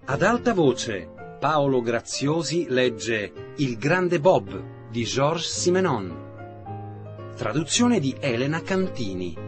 Ad alta voce, Paolo Graziosi legge Il grande Bob di Georges Simenon. Traduzione di Elena Cantini.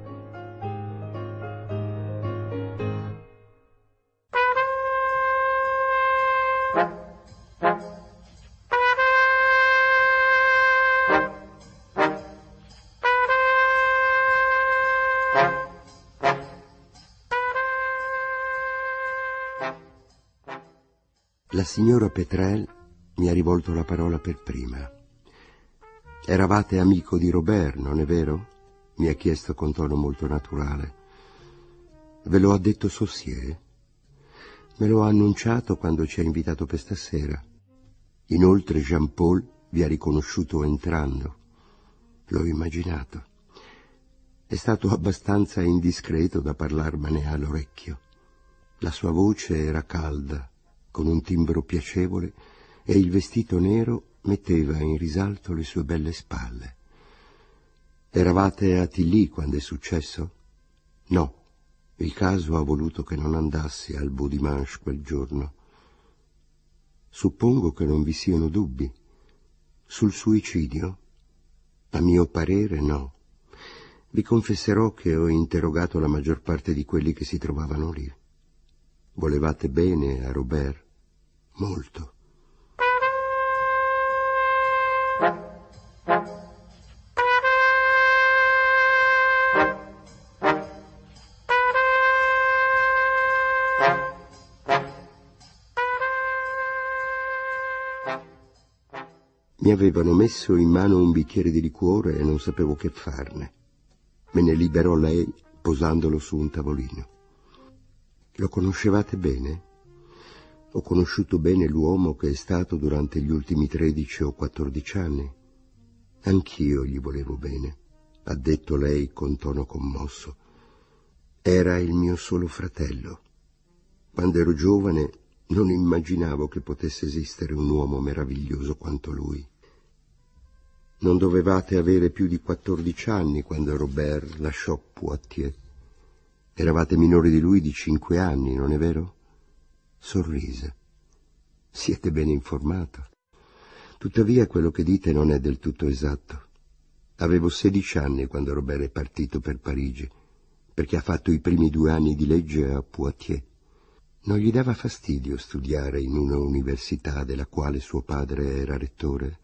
La signora Petrel mi ha rivolto la parola per prima. Eravate amico di Robert, non è vero? Mi ha chiesto con tono molto naturale. Ve lo ha detto Saussier? Me lo ha annunciato quando ci ha invitato per stasera. Inoltre Jean Paul vi ha riconosciuto entrando. L'ho immaginato. È stato abbastanza indiscreto da parlarmene all'orecchio. La sua voce era calda, con un timbro piacevole, e il vestito nero metteva in risalto le sue belle spalle. Eravate a Tilly quando è successo? No, il caso ha voluto che non andassi al Beau Dimanche quel giorno. Suppongo che non vi siano dubbi. Sul suicidio? A mio parere no. Vi confesserò che ho interrogato la maggior parte di quelli che si trovavano lì. Volevate bene a Robert? Molto. Mi avevano messo in mano un bicchiere di liquore e non sapevo che farne. Me ne liberò lei posandolo su un tavolino. Lo conoscevate bene? Ho conosciuto bene l'uomo che è stato durante gli ultimi 13 o 14 anni. Anch'io gli volevo bene, ha detto lei con tono commosso. Era il mio solo fratello. Quando ero giovane non immaginavo che potesse esistere un uomo meraviglioso quanto lui. Non dovevate avere più di 14 anni quando Robert lasciò Poitiers. Eravate minori di lui di 5 anni, non è vero? Sorrise. Siete ben informato. Tuttavia quello che dite non è del tutto esatto. Avevo 16 anni quando Robert è partito per Parigi, perché ha fatto i primi 2 anni di legge a Poitiers. Non gli dava fastidio studiare in una università della quale suo padre era rettore?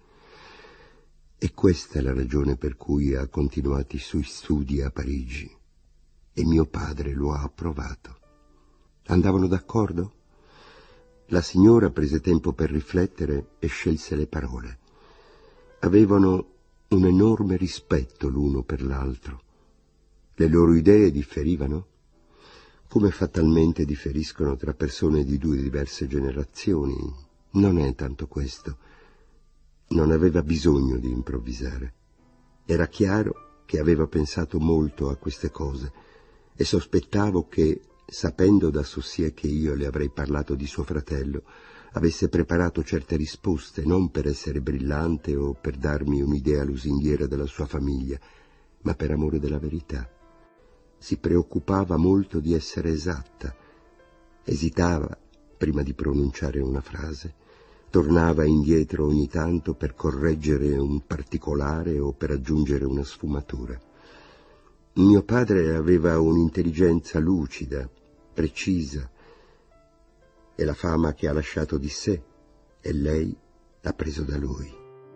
E questa è la ragione per cui ha continuato i suoi studi a Parigi. E mio padre lo ha approvato. Andavano d'accordo? La signora prese tempo per riflettere e scelse le parole. Avevano un enorme rispetto l'uno per l'altro. Le loro idee differivano, come fatalmente differiscono tra persone di 2 diverse generazioni. Non è tanto questo. Non aveva bisogno di improvvisare. Era chiaro che aveva pensato molto a queste cose e sospettavo che, sapendo da Saussier che io le avrei parlato di suo fratello, avesse preparato certe risposte non per essere brillante o per darmi un'idea lusinghiera della sua famiglia, ma per amore della verità. Si preoccupava molto di essere esatta. Esitava prima di pronunciare una frase. Tornava indietro ogni tanto per correggere un particolare o per aggiungere una sfumatura. Mio padre aveva un'intelligenza lucida, precisa, e la fama che ha lasciato di sé, e lei l'ha preso da lui.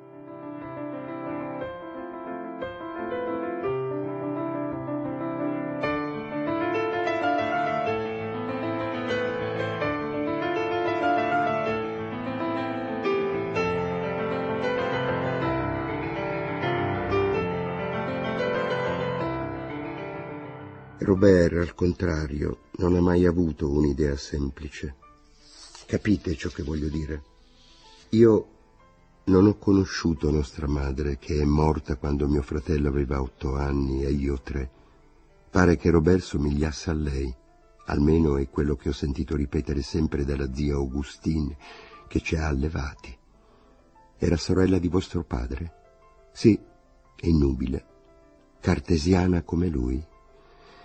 Robert, al contrario, non ha mai avuto un'idea semplice. Capite ciò che voglio dire? Io non ho conosciuto nostra madre, che è morta quando mio fratello aveva 8 anni e io 3. Pare che Robert somigliasse a lei, almeno è quello che ho sentito ripetere sempre dalla zia Augustine, che ci ha allevati. Era sorella di vostro padre? Sì, è nubile, cartesiana come lui.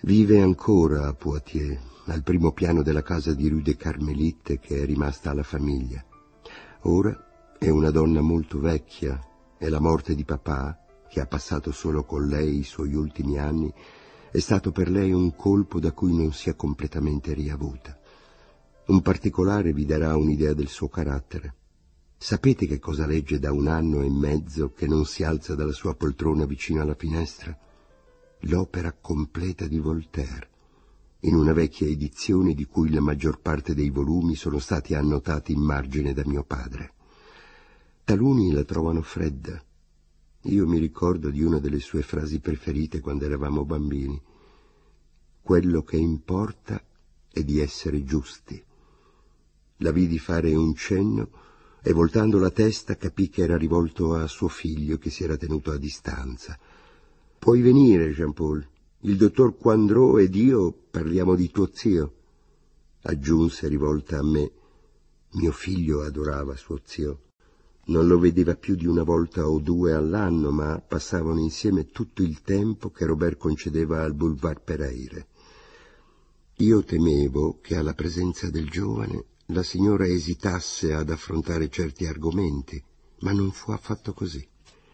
Vive ancora a Poitiers, al primo piano della casa di Rue des Carmélites che è rimasta alla famiglia. Ora è una donna molto vecchia e la morte di papà, che ha passato solo con lei i suoi ultimi anni, è stato per lei un colpo da cui non si è completamente riavuta. Un particolare vi darà un'idea del suo carattere. Sapete che cosa legge da 1 anno e mezzo che non si alza dalla sua poltrona vicino alla finestra? L'opera completa di Voltaire, in una vecchia edizione di cui la maggior parte dei volumi sono stati annotati in margine da mio padre. Taluni la trovano fredda. Io mi ricordo di una delle sue frasi preferite quando eravamo bambini. Quello che importa è di essere giusti. La vidi fare un cenno e voltando la testa capì che era rivolto a suo figlio che si era tenuto a distanza. «Puoi venire, Jean-Paul. Il dottor Coindreau ed io parliamo di tuo zio», aggiunse rivolta a me. Mio figlio adorava suo zio. Non lo vedeva più di 1 volta o 2 all'anno, ma passavano insieme tutto il tempo che Robert concedeva al Boulevard Pereire. Io temevo che alla presenza del giovane la signora esitasse ad affrontare certi argomenti, ma non fu affatto così.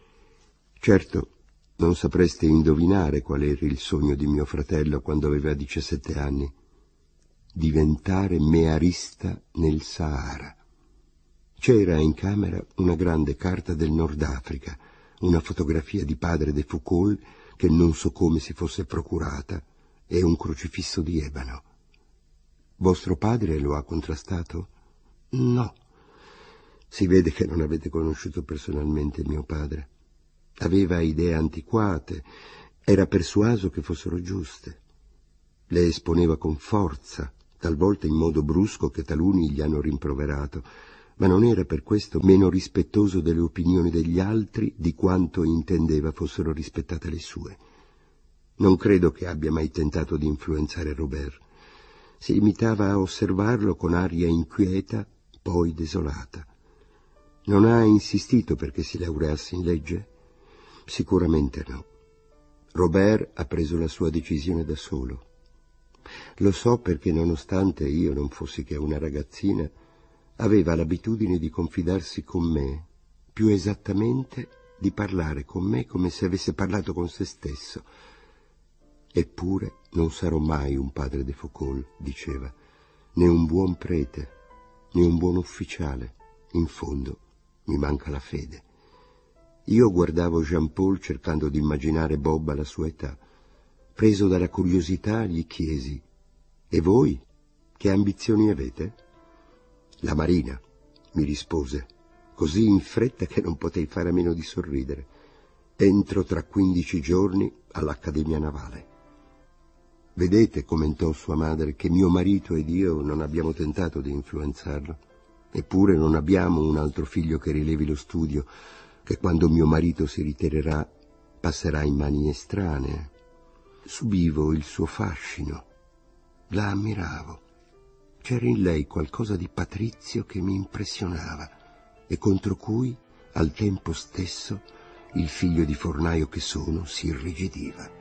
Certo, non sapreste indovinare qual era il sogno di mio fratello quando aveva 17 anni. Diventare mearista nel Sahara. C'era in camera una grande carta del Nord Africa, una fotografia di padre de Foucault che non so come si fosse procurata e un crocifisso di ebano. Vostro padre lo ha contrastato? No. Si vede che non avete conosciuto personalmente mio padre. Aveva idee antiquate, era persuaso che fossero giuste. Le esponeva con forza, talvolta in modo brusco che taluni gli hanno rimproverato, ma non era per questo meno rispettoso delle opinioni degli altri di quanto intendeva fossero rispettate le sue. Non credo che abbia mai tentato di influenzare Robert. Si limitava a osservarlo con aria inquieta, poi desolata. Non ha insistito perché si laureasse in legge? Sicuramente no. Robert ha preso la sua decisione da solo. Lo so perché nonostante io non fossi che una ragazzina, aveva l'abitudine di confidarsi con me, più esattamente di parlare con me come se avesse parlato con se stesso. Eppure non sarò mai un padre de Foucault, diceva, né un buon prete, né un buon ufficiale. In fondo mi manca la fede. Io guardavo Jean-Paul cercando di immaginare Bob alla sua età. Preso dalla curiosità gli chiesi: «E voi? Che ambizioni avete?» «La marina», mi rispose, così in fretta che non potei fare a meno di sorridere. «Entro tra 15 giorni all'Accademia Navale». «Vedete», commentò sua madre, «che mio marito ed io non abbiamo tentato di influenzarlo. Eppure non abbiamo un altro figlio che rilevi lo studio, che quando mio marito si ritirerà passerà in mani estranee. Subivo il suo fascino, la ammiravo. C'era in lei qualcosa di patrizio che mi impressionava e contro cui, al tempo stesso, il figlio di fornaio che sono si irrigidiva».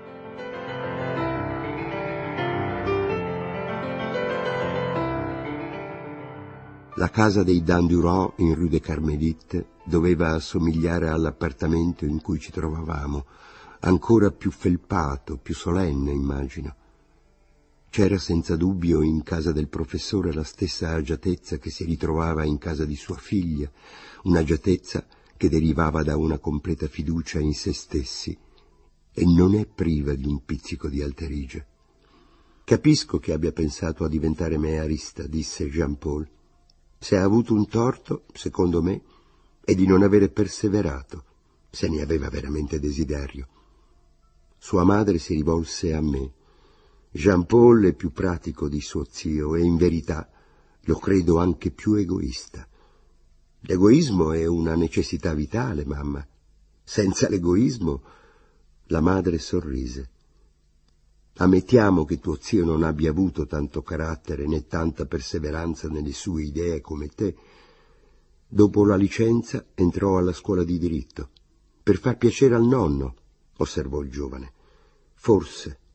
La casa dei Dandurand in Rue des Carmélites doveva assomigliare all'appartamento in cui ci trovavamo, ancora più felpato, più solenne, immagino. C'era senza dubbio in casa del professore la stessa agiatezza che si ritrovava in casa di sua figlia, un'agiatezza che derivava da una completa fiducia in se stessi e non è priva di un pizzico di alterigia. «Capisco che abbia pensato a diventare mearista», disse Jean-Paul. «Se ha avuto un torto, secondo me, è di non avere perseverato, se ne aveva veramente desiderio». Sua madre si rivolse a me. «Jean-Paul è più pratico di suo zio e in verità lo credo anche più egoista». «L'egoismo è una necessità vitale, mamma. Senza l'egoismo...» La madre sorrise. «Ammettiamo che tuo zio non abbia avuto tanto carattere né tanta perseveranza nelle sue idee come te. Dopo la licenza entrò alla scuola di diritto. Per far piacere al nonno», osservò il giovane. «Forse,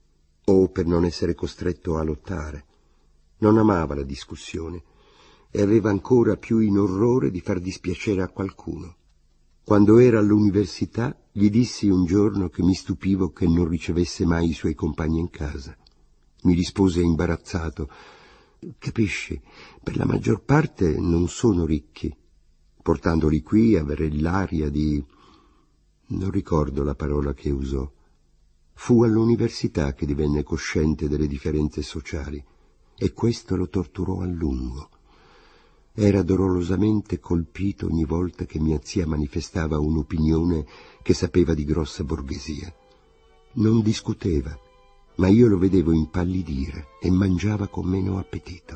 o per non essere costretto a lottare. Non amava la discussione e aveva ancora più in orrore di far dispiacere a qualcuno. Quando era all'università gli dissi un giorno che mi stupivo che non ricevesse mai i suoi compagni in casa. Mi rispose imbarazzato: «Capisci, per la maggior parte non sono ricchi. Portandoli qui avrei l'aria di...» Non ricordo la parola che usò. Fu all'università che divenne cosciente delle differenze sociali e questo lo torturò a lungo. Era dolorosamente colpito ogni volta che mia zia manifestava un'opinione che sapeva di grossa borghesia. Non discuteva, ma io lo vedevo impallidire e mangiava con meno appetito.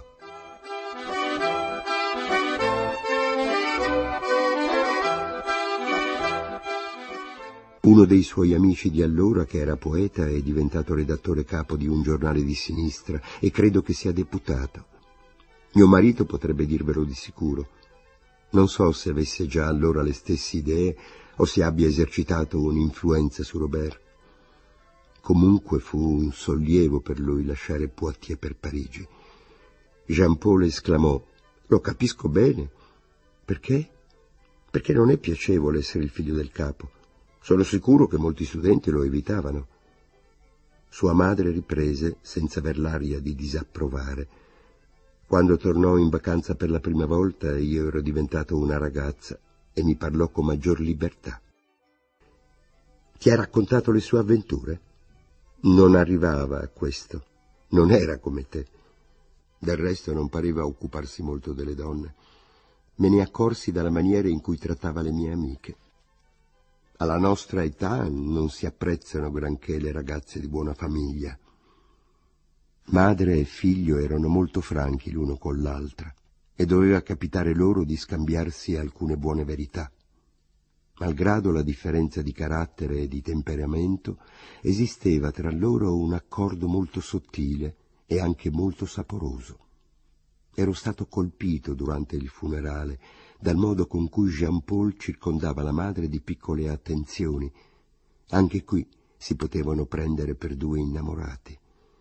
Uno dei suoi amici di allora, che era poeta, è diventato redattore capo di un giornale di sinistra e credo che sia deputato. Mio marito potrebbe dirvelo di sicuro. Non so se avesse già allora le stesse idee o se abbia esercitato un'influenza su Robert. Comunque fu un sollievo per lui lasciare Poitiers per Parigi. Jean Paul esclamò: «Lo capisco bene». «Perché?» «Perché non è piacevole essere il figlio del capo. Sono sicuro che molti studenti lo evitavano». Sua madre riprese, senza aver l'aria di disapprovare: «Quando tornò in vacanza per la prima volta io ero diventato una ragazza e mi parlò con maggior libertà». «Ti ha raccontato le sue avventure?» «Non arrivava a questo. Non era come te. Del resto non pareva occuparsi molto delle donne. Me ne accorsi dalla maniera in cui trattava le mie amiche. Alla nostra età non si apprezzano granché le ragazze di buona famiglia». Madre e figlio erano molto franchi l'uno con l'altra e doveva capitare loro di scambiarsi alcune buone verità. Malgrado la differenza di carattere e di temperamento, esisteva tra loro un accordo molto sottile e anche molto saporoso. Ero stato colpito durante il funerale dal modo con cui Jean Paul circondava la madre di piccole attenzioni. Anche qui si potevano prendere per due innamorati.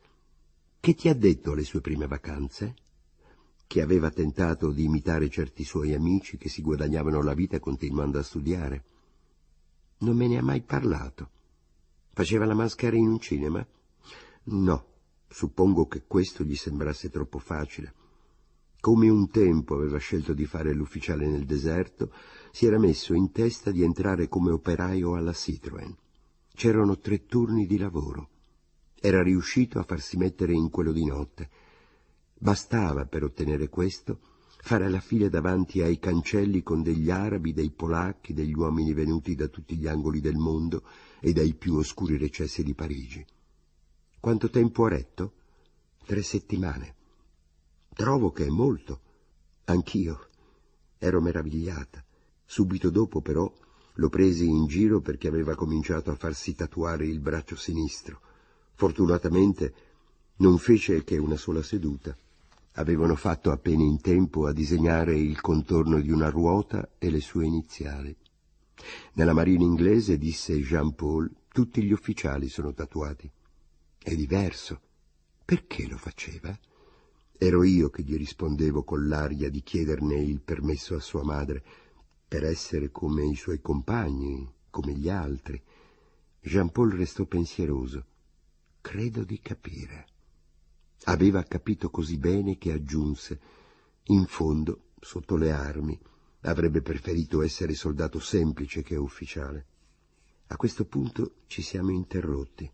«Che ti ha detto alle sue prime vacanze?» «Che aveva tentato di imitare certi suoi amici che si guadagnavano la vita continuando a studiare». «Non me ne ha mai parlato». «Faceva la maschera in un cinema?» «No, suppongo che questo gli sembrasse troppo facile. Come un tempo aveva scelto di fare l'ufficiale nel deserto, si era messo in testa di entrare come operaio alla Citroën. C'erano 3 turni di lavoro. Era riuscito a farsi mettere in quello di notte. Bastava, per ottenere questo, fare la fila davanti ai cancelli con degli arabi, dei polacchi, degli uomini venuti da tutti gli angoli del mondo e dai più oscuri recessi di Parigi. Quanto tempo ha retto? 3 settimane. Trovo che è molto. Anch'io. Ero meravigliata. Subito dopo, però, lo presi in giro perché aveva cominciato a farsi tatuare il braccio sinistro. Fortunatamente non fece che una sola seduta. Avevano fatto appena in tempo a disegnare il contorno di una ruota e le sue iniziali. Nella marina inglese, disse Jean Paul, tutti gli ufficiali sono tatuati. È diverso. Perché lo faceva? Ero io che gli rispondevo con l'aria di chiederne il permesso a sua madre, per essere come i suoi compagni, come gli altri. Jean Paul restò pensieroso. Credo di capire. Aveva capito così bene che aggiunse: in fondo, sotto le armi, avrebbe preferito essere soldato semplice che ufficiale. A questo punto ci siamo interrotti.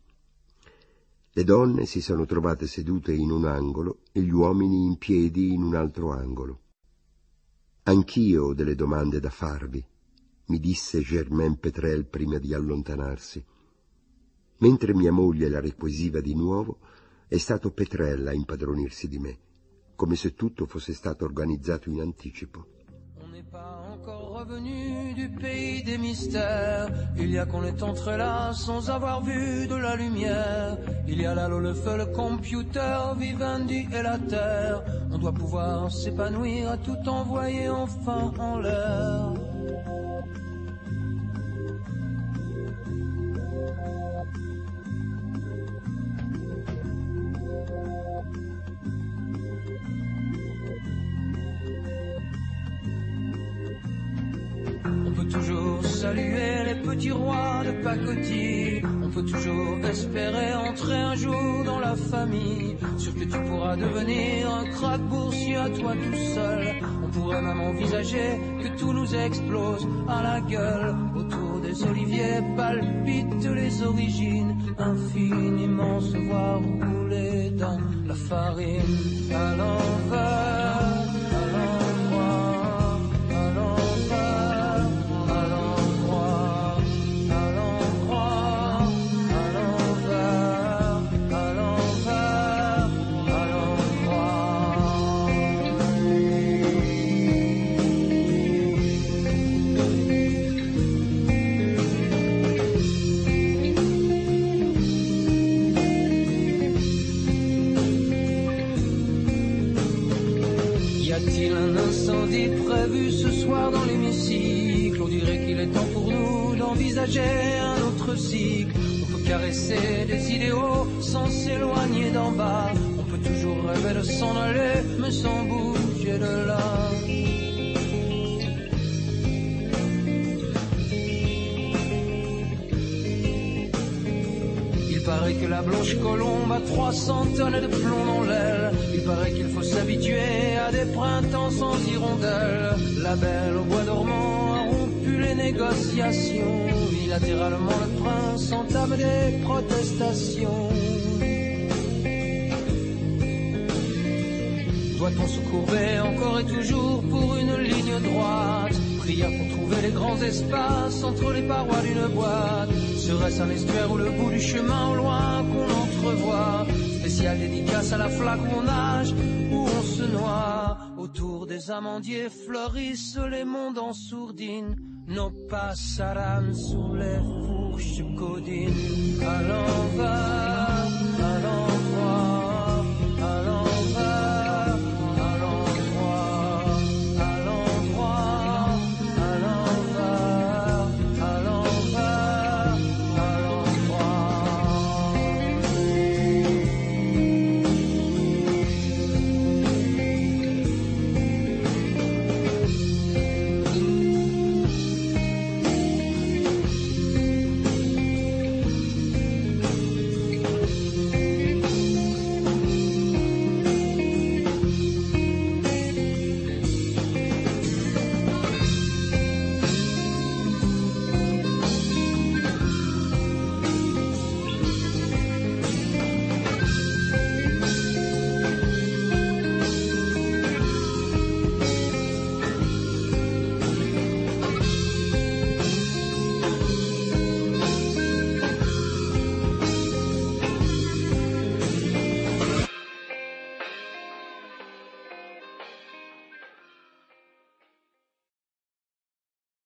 Le donne si sono trovate sedute in un angolo e gli uomini in piedi in un altro angolo. «Anch'io ho delle domande da farvi», mi disse Germain Petrel prima di allontanarsi. Mentre mia moglie la requisiva di nuovo, è stato Petrel a impadronirsi di me, come se tutto fosse stato organizzato in anticipo. On n'est pas encore revenu du pays des mystères. Il y a qu'on est entré là sans avoir vu de la lumière. Il y a là le feu, le computer, Vivendi et la terre. On doit pouvoir s'épanouir à tout envoyer enfin en l'air. petit roi de pacotille. On peut toujours espérer entrer un jour dans la famille. Sûr que tu pourras devenir un crack boursier à toi tout seul. On pourrait même envisager que tout nous explose à la gueule. Autour des oliviers palpitent les origines, infiniment se voir rouler dans la farine. À l'envers, à l'endroit, à l'envers, à l'endroit, à l'endroit, à l'envers, à l'envers, à l'endroit. Y a-t-il un incendie prévu ce soir dans l'hémicycle? On dirait qu'il est temps pour nous d'envisager un autre cycle. On peut caresser des idéaux sans s'éloigner d'en bas. On peut toujours rêver de s'en aller, mais sans bouger de là. Il paraît que la blanche colombe a 300 tonnes de plomb dans l'aile. Il paraît qu'il faut s'habituer à des printemps sans hirondelles. La belle au bois dormant a rompu les négociations. Unilatéralement le prince entame des protestations. Doit-on se courber encore et toujours pour une ligne droite? Prière pour trouver les grands espaces entre les parois d'une boîte. Serait-ce un estuaire ou le bout du chemin au loin qu'on entrevoit? Spéciale dédicace à la flaque où on nage, où on se noie. Autour des amandiers fleurissent les mondes en sourdine. Nos passaran sous les fourches codines. À l'envers.